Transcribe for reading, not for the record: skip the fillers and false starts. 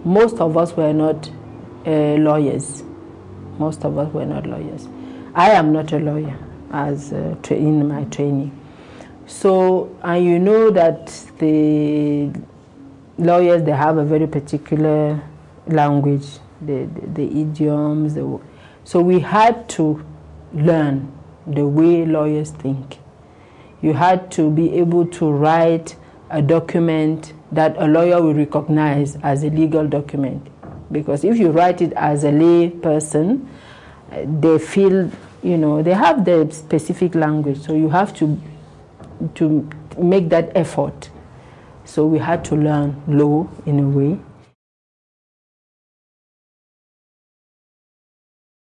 most of us were not lawyers. Most of us were not lawyers. I am not a lawyer as in my training. So, and you know that the lawyers, they have a very particular language, the idioms. So we had to learn the way lawyers think. You had to be able to write a document that a lawyer will recognize as a legal document. Because if you write it as a lay person, they feel, you know, they have the specific language. So you have to make that effort. So we had to learn law in a way.